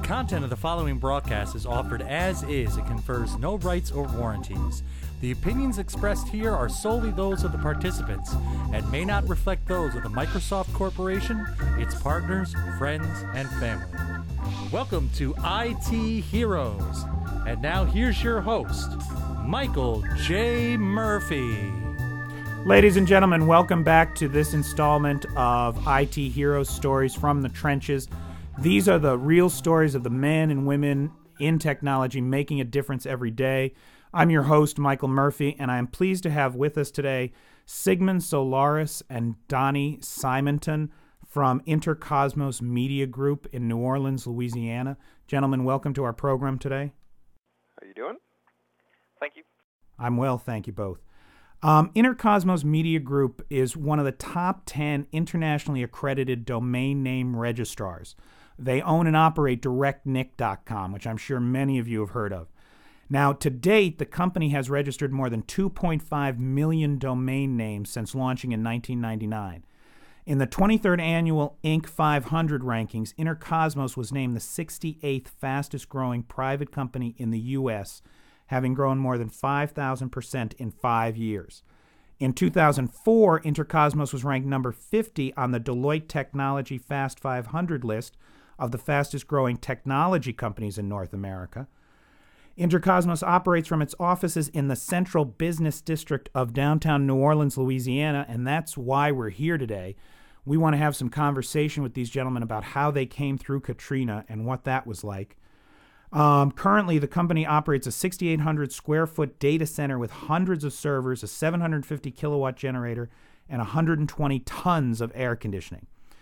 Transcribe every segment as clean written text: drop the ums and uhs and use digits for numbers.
content of the following broadcast is offered as is. It confers no rights or warranties. The opinions expressed here are solely those of the participants and may not reflect those of the Microsoft Corporation, its partners, friends, and family. Welcome to IT Heroes. And now here's your host, Michael J. Murphy. Ladies and gentlemen, welcome back to this installment of IT Heroes Stories from the Trenches. These are the real stories of the men and women in technology making a difference every day. I'm your host, Michael Murphy, and I am pleased to have with us today Sigmund Solaris and Donnie Simonton from Intercosmos Media Group in New Orleans, Louisiana. Gentlemen, welcome to our program today. How are you doing? Thank you. I'm well, thank you both. Intercosmos Media Group is one of the top 10 internationally accredited domain name registrars. They own and operate DirectNick.com, which I'm sure many of you have heard of. Now, to date, the company has registered more than 2.5 million domain names since launching in 1999. In the 23rd annual Inc. 500 rankings, Intercosmos was named the 68th fastest-growing private company in the U.S., having grown more than 5,000% in 5 years. In 2004, Intercosmos was ranked number 50 on the Deloitte Technology Fast 500 list of the fastest-growing technology companies in North America. Intercosmos operates from its offices in the Central Business District of downtown New Orleans, Louisiana, and that's why we're here today. We want to have some conversation with these gentlemen about how they came through Katrina and what that was like. Currently, the company operates a 6,800 square foot data center with hundreds of servers, a 750 kilowatt generator, and 120 tons of air conditioning.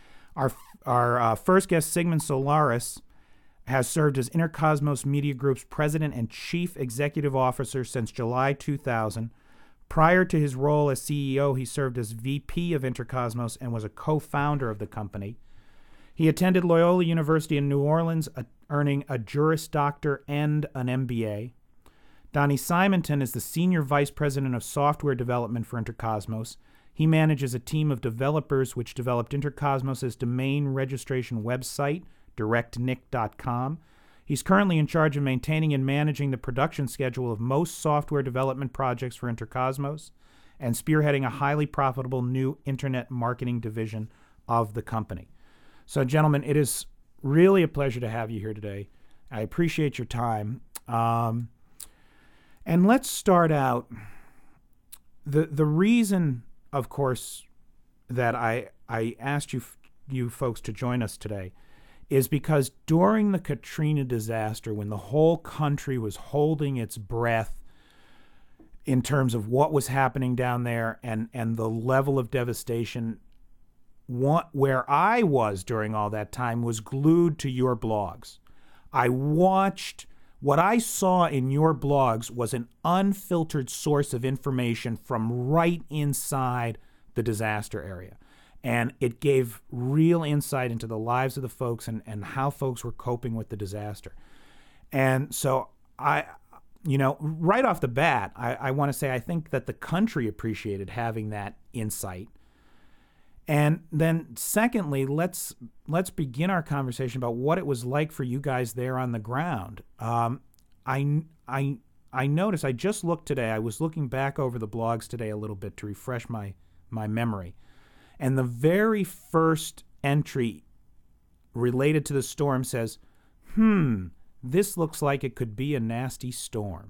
Our first guest, Sigmund Solaris, has served as Intercosmos Media Group's president and chief executive officer since July 2000. Prior to his role as CEO, he served as VP of Intercosmos and was a co-founder of the company. He attended Loyola University in New Orleans, earning a Juris Doctor and an MBA. Donnie Simonton is the senior vice president of software development for Intercosmos. He manages a team of developers which developed Intercosmos' domain registration website, DirectNick.com. He's currently in charge of maintaining and managing the production schedule of most software development projects for Intercosmos and spearheading a highly profitable new internet marketing division of the company. So, gentlemen, it is really a pleasure to have you here today. I appreciate your time. And let's start out. The reason, of course, that I asked you folks to join us today is because during the Katrina disaster, when the whole country was holding its breath in terms of what was happening down there and the level of devastation, where I was during all that time was glued to your blogs. I watched. What I saw in your blogs was an unfiltered source of information from right inside the disaster area. And it gave real insight into the lives of the folks and how folks were coping with the disaster. And so right off the bat, I want to say I think that the country appreciated having that insight. And then secondly, let's begin our conversation about what it was like for you guys there on the ground. I noticed, I just looked today, I was looking back over the blogs today a little bit to refresh my memory. And the very first entry related to the storm says, this looks like it could be a nasty storm.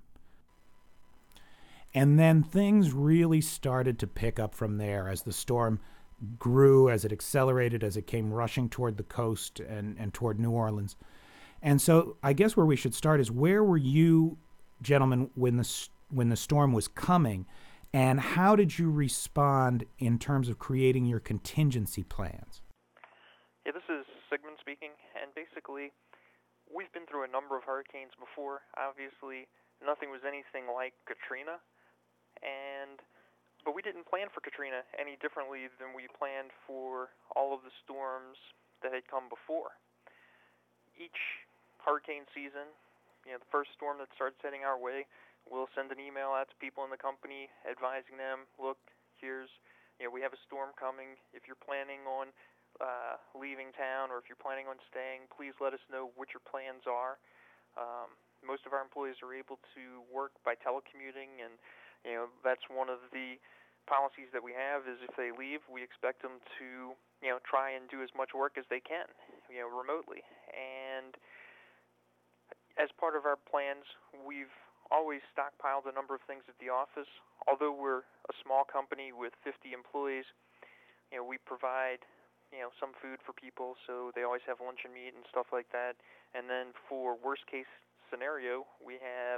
And then things really started to pick up from there as the storm grew, as it accelerated, as it came rushing toward the coast and toward New Orleans. And so I guess where we should start is, where were you, gentlemen, when the storm was coming, and how did you respond in terms of creating your contingency plans? Yeah, this is Sigmund speaking, and basically we've been through a number of hurricanes before. Obviously, nothing was anything like Katrina, but we didn't plan for Katrina any differently than we planned for all of the storms that had come before. Each hurricane season, the first storm that starts heading our way, we'll send an email out to people in the company advising them, look, we have a storm coming. If you're planning on leaving town, or if you're planning on staying, please let us know what your plans are. Most of our employees are able to work by telecommuting, and that's one of the policies that we have. Is if they leave, we expect them to try and do as much work as they can, remotely. And as part of our plans, we've always stockpiled a number of things at the office. Although we're a small company with 50 employees, we provide some food for people, so they always have lunch and meat and stuff like that. And then for worst case scenario, we have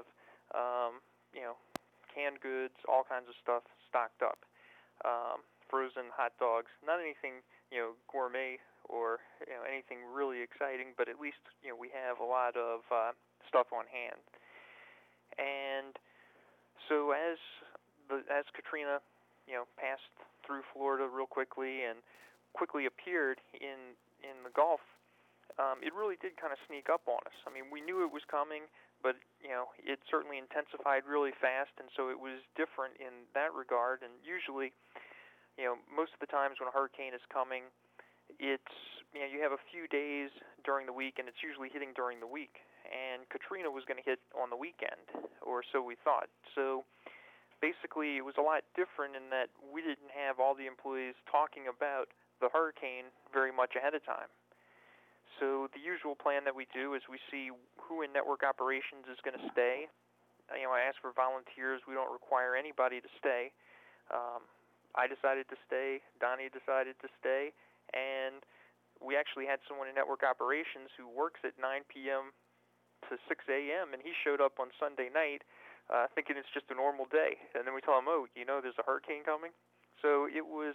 canned goods, all kinds of stuff stocked up. Frozen hot dogs, not anything gourmet or anything really exciting, but at least we have a lot of stuff on hand. And so as Katrina passed through Florida real quickly and quickly appeared in the Gulf, it really did kind of sneak up on us. I mean, we knew it was coming, but it certainly intensified really fast, and so it was different in that regard. And usually, most of the times when a hurricane is coming, it's you have a few days during the week, and it's usually hitting during the week. And Katrina was going to hit on the weekend, or so we thought. So basically, it was a lot different in that we didn't have all the employees talking about the hurricane very much ahead of time. So the usual plan that we do is we see who in network operations is going to stay. I ask for volunteers. We don't require anybody to stay. I decided to stay. Donnie decided to stay. And we actually had someone in network operations who works at 9 p.m. to 6 a.m., and he showed up on Sunday night thinking it's just a normal day. And then we tell him, there's a hurricane coming. So it was,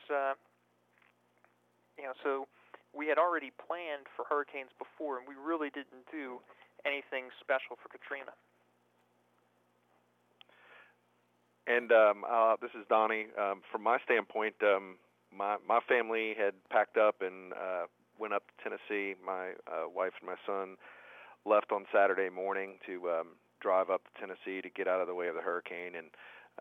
so we had already planned for hurricanes before, and we really didn't do anything special for Katrina. And this is Donnie. From my standpoint, my family had packed up and went up to Tennessee. My wife and my son left on Saturday morning to drive up to Tennessee to get out of the way of the hurricane. And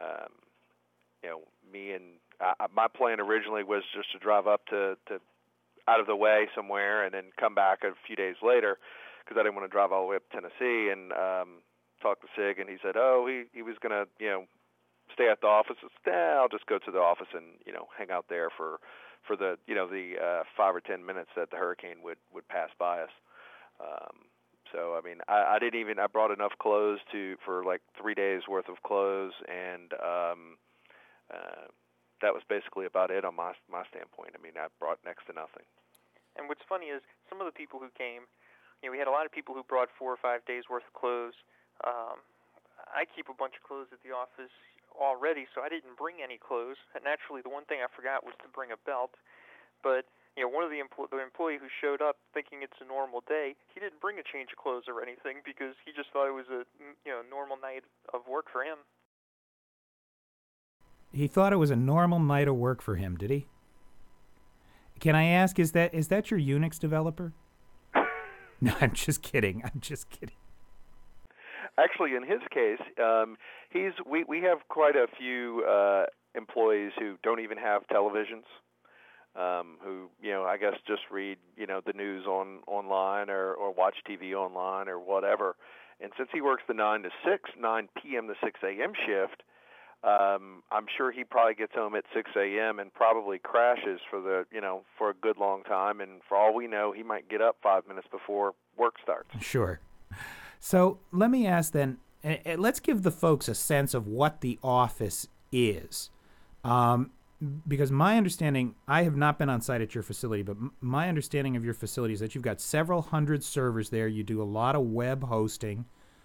my plan originally was just to drive up to out of the way somewhere and then come back a few days later, because I didn't want to drive all the way up to Tennessee. And talked to Sig, and he said, he was going to stay at the office. I said, I'll just go to the office and hang out there for the the 5 or 10 minutes that the hurricane would pass by us. So I mean, I brought enough clothes for like 3 days worth of clothes, and that was basically about it on my standpoint. I mean, I brought next to nothing. And what's funny is some of the people who came, we had a lot of people who brought 4 or 5 days worth of clothes. I keep a bunch of clothes at the office already, so I didn't bring any clothes. And naturally, the one thing I forgot was to bring a belt. But one of the employee who showed up thinking it's a normal day, he didn't bring a change of clothes or anything because he just thought it was a normal night of work for him. He thought it was a normal night of work for him, did he? Can I ask, is that your Unix developer? No, I'm just kidding. Actually, in his case, we have quite a few employees who don't even have televisions, who I guess just read the news online or watch TV online or whatever. And since he works the 9 p.m. to 6 a.m. shift, I'm sure he probably gets home at 6 a.m. and probably crashes for a good long time. And for all we know, he might get up 5 minutes before work starts. Sure. So let me ask then, let's give the folks a sense of what the office is. Because my understanding, I have not been on site at your facility, but my understanding of your facility is that you've got several hundred servers there. You do a lot of web hosting.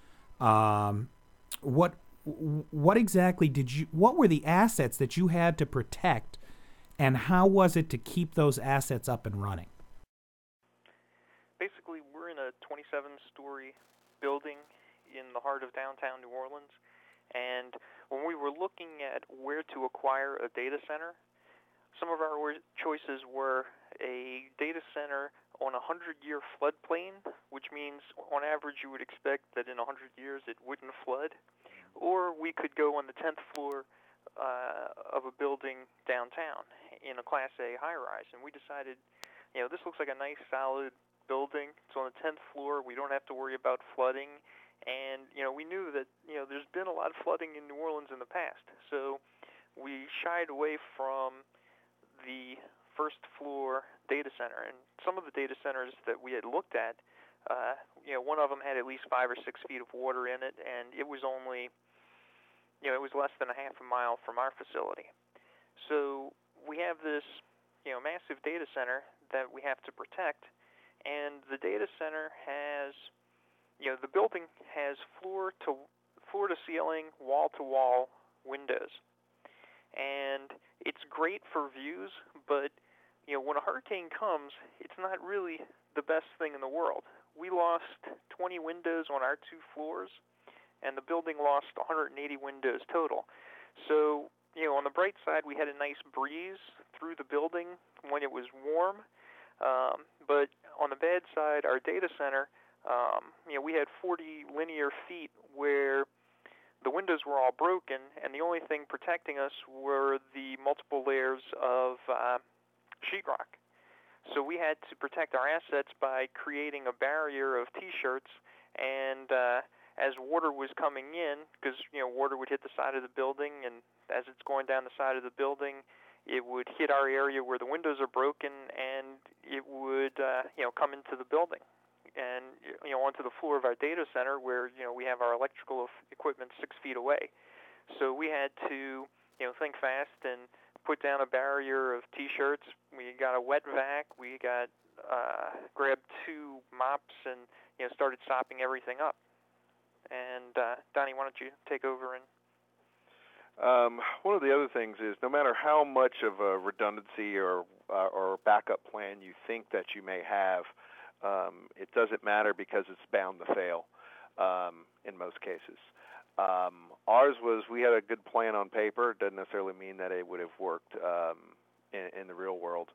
What exactly what were the assets that you had to protect, and how was it to keep those assets up and running? Basically, we're in a 27-story building in the heart of downtown New Orleans, and when we were looking at where to acquire a data center, some of our choices were a data center on a 100-year floodplain, which means on average you would expect that in 100 years it wouldn't flood, or we could go on the 10th floor of a building downtown in a Class A high-rise, and we decided, this looks like a nice solid building. It's on the 10th floor. We don't have to worry about flooding. And, we knew that, there's been a lot of flooding in New Orleans in the past. So we shied away from the first floor data center. And some of the data centers that we had looked at, one of them had at least 5 or 6 feet of water in it, and it was only, it was less than a half a mile from our facility. So we have this, massive data center that we have to protect, and the data center has, the building has floor to ceiling, wall to wall windows, and it's great for views. But when a hurricane comes, it's not really the best thing in the world. We lost 20 windows on our 2 floors, and the building lost 180 windows total. So on the bright side, we had a nice breeze through the building when it was warm. But on the bad side, our data center, we had 40 linear feet where the windows were all broken, and the only thing protecting us were the multiple layers of sheetrock. So we had to protect our assets by creating a barrier of T-shirts, and as water was coming in, because water would hit the side of the building, and as it's going down the side of the building, it would hit our area where the windows are broken, and it would come into the building and onto the floor of our data center where we have our electrical equipment 6 feet away. So we had to think fast and put down a barrier of T-shirts. We got a wet vac. We grabbed 2 mops and started sopping everything up. And Donnie, why don't you take over? And one of the other things is, no matter how much of a redundancy or backup plan you think that you may have, it doesn't matter because it's bound to fail in most cases. Ours was, we had a good plan on paper. It doesn't necessarily mean that it would have worked in the real world.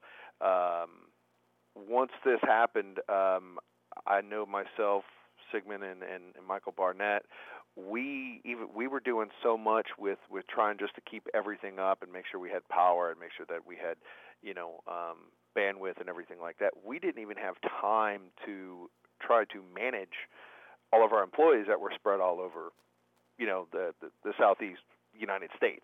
Once this happened, I know myself, Sigmund, and Michael Barnett, we were doing so much with trying just to keep everything up and make sure we had power and make sure that we had bandwidth and everything like that. We didn't even have time to try to manage all of our employees that were spread all over the southeast United States.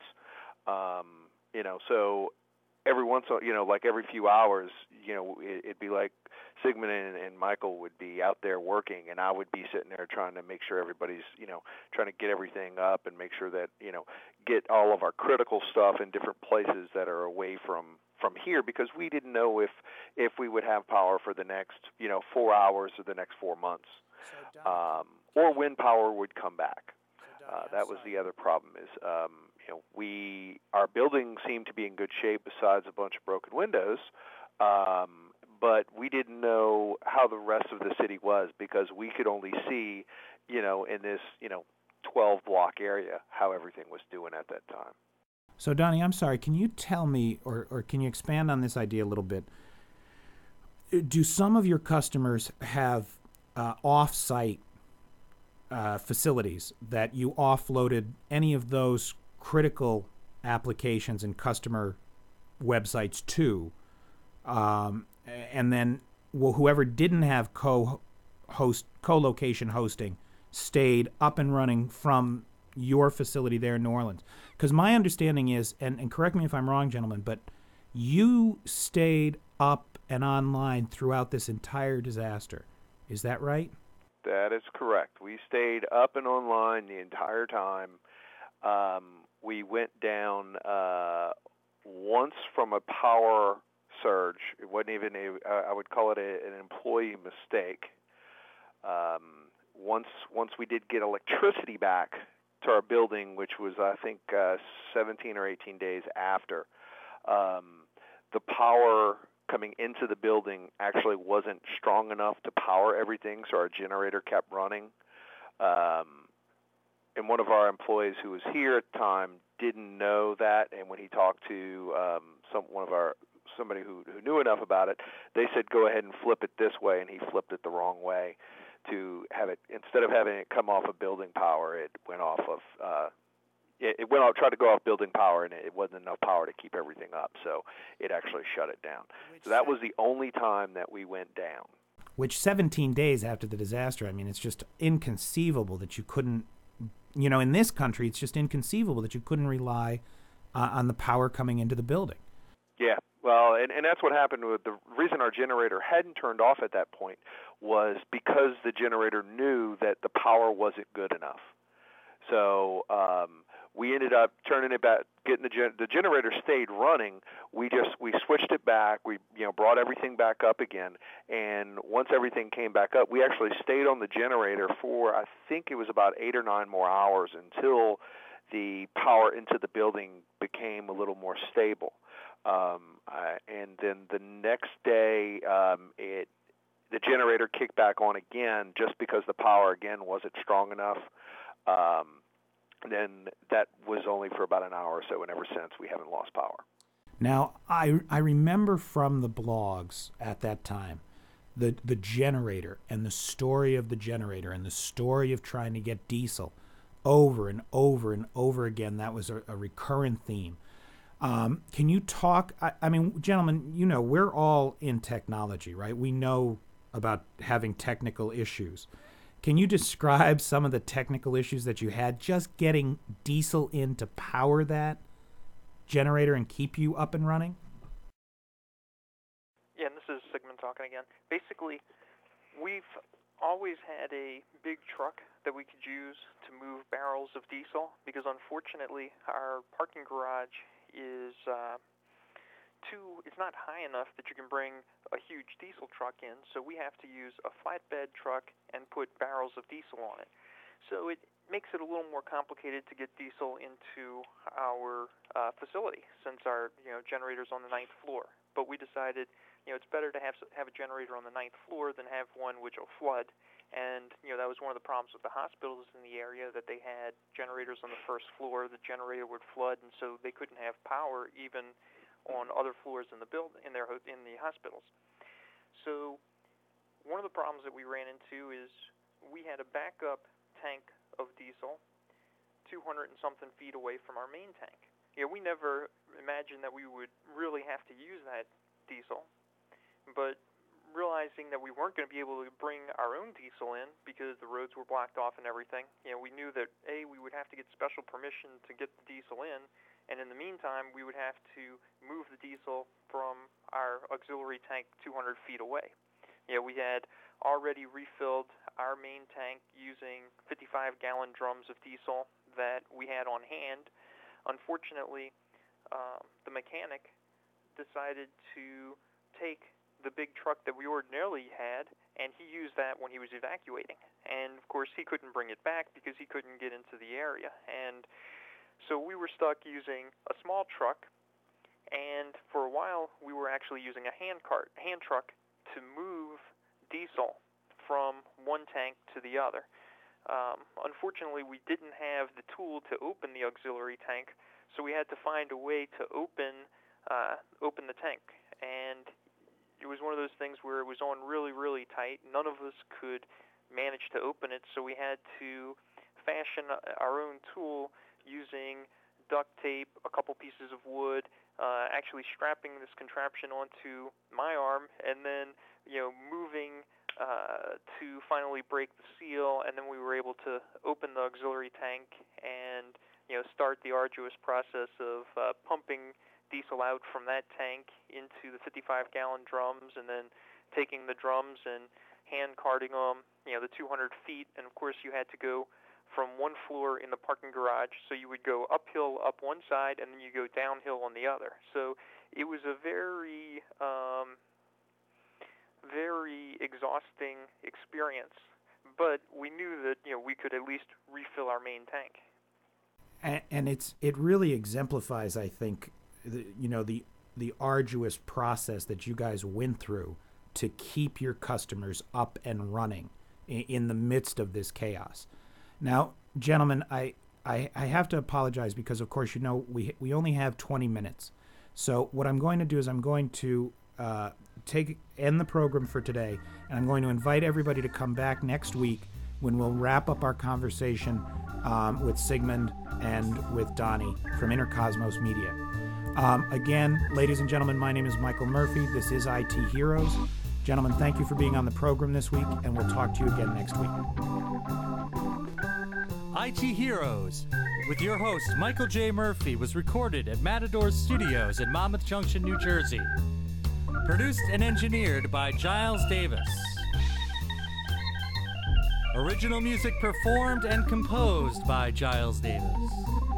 So every once, like every few hours, it'd be like Sigmund and Michael would be out there working, and I would be sitting there trying to make sure everybody's, trying to get everything up and make sure that, get all of our critical stuff in different places that are away from here, because we didn't know if we would have power for the next, 4 hours or the next 4 months, or when power would come back. That was the other problem is, our building seemed to be in good shape besides a bunch of broken windows, but we didn't know how the rest of the city was because we could only see, in this, 12-block area how everything was doing at that time. So, Donnie, I'm sorry, can you tell me, or can you expand on this idea a little bit? Do some of your customers have off-site facilities that you offloaded any of those critical applications and customer websites to, and then whoever didn't have co-location hosting stayed up and running from your facility there in New Orleans? Because my understanding is, and correct me if I'm wrong, gentlemen, but you stayed up and online throughout this entire disaster. Is that right? That is correct. We stayed up and online the entire time. We went down once from a power surge. It wasn't even I would call it an employee mistake. Once we did get electricity back to our building, which was, I think, 17 or 18 days after, the power coming into the building actually wasn't strong enough to power everything, so our generator kept running. And one of our employees who was here at the time didn't know that, and when he talked to somebody who knew enough about it, they said, go ahead and flip it this way, and he flipped it the wrong way to have it, instead of having it come off of building power, it went off of it went out, tried to go off building power, and it wasn't enough power to keep everything up, so it actually shut it down. So that was the only time that we went down. Which 17 days after the disaster, I mean, it's just inconceivable that you couldn't, in this country, it's just inconceivable that you couldn't rely on the power coming into the building. Yeah, well, and that's what happened. With the reason our generator hadn't turned off at that point was because the generator knew that the power wasn't good enough. So we ended up turning it back, getting the generator stayed running. We switched it back. We brought everything back up again, and once everything came back up, we actually stayed on the generator for, I think it was about 8 or 9 more hours until the power into the building became a little more stable. And then the next day, the generator kicked back on again just because the power again wasn't strong enough. Then that was only for about an hour or so, and ever since we haven't lost power. Now, I remember from the blogs at that time, the generator and the story of the generator and the story of trying to get diesel over and over and over again. That was a recurrent theme. Can you talk, I mean, gentlemen, we're all in technology, right? We know about having technical issues. Can you describe some of the technical issues that you had just getting diesel in to power that generator and keep you up and running? Yeah, and this is Sigmund talking again. Basically, we've always had a big truck that we could use to move barrels of diesel because unfortunately our parking garage is it's not high enough that you can bring a huge diesel truck in, so we have to use a flatbed truck and put barrels of diesel on it. So it makes it a little more complicated to get diesel into our facility since our generator's on the 9th floor. But we decided it's better to have a generator on the 9th floor than have one which will flood. And that was one of the problems with the hospitals in the area, that they had generators on the 1st floor. The generator would flood, and so they couldn't have power even on other floors in the building, in the hospitals. So one of the problems that we ran into is we had a backup tank of diesel 200 and something feet away from our main tank. We never imagined that we would really have to use that diesel, but realizing that we weren't going to be able to bring our own diesel in because the roads were blocked off and everything, we knew that we would have to get special permission to get the diesel in, and in the meantime we would have to move the diesel from our auxiliary tank 200 feet away. We had already refilled our main tank using 55-gallon drums of diesel that we had on hand. Unfortunately, the mechanic decided to take the big truck that we ordinarily had, and he used that when he was evacuating. And of course he couldn't bring it back because he couldn't get into the area. And so we were stuck using a small truck, and for a while we were actually using a hand truck to move diesel from one tank to the other. Unfortunately, we didn't have the tool to open the auxiliary tank, so we had to find a way to open the tank. And it was one of those things where it was on really, really tight. None of us could manage to open it, so we had to fashion our own tool using duct tape, a couple pieces of wood, actually strapping this contraption onto my arm, and then moving to finally break the seal, and then we were able to open the auxiliary tank and start the arduous process of pumping diesel out from that tank into the 55-gallon drums, and then taking the drums and hand carting them the 200 feet. And of course you had to go from one floor in the parking garage, so you would go uphill up one side and then you go downhill on the other. So it was a very very exhausting experience, but we knew that we could at least refill our main tank. And it really exemplifies, I think, the arduous process that you guys went through to keep your customers up and running in the midst of this chaos. Now, gentlemen, I have to apologize because, of course, we only have 20 minutes. So what I'm going to do is I'm going to end the program for today, and I'm going to invite everybody to come back next week when we'll wrap up our conversation with Sigmund and with Donnie from Intercosmos Media. Again, ladies and gentlemen, my name is Michael Murphy. This is IT Heroes. Gentlemen, thank you for being on the program this week, and we'll talk to you again next week. IT Heroes, with your host Michael J. Murphy, was recorded at Matador Studios in Monmouth Junction, New Jersey. Produced and engineered by Giles Davis. Original music performed and composed by Giles Davis.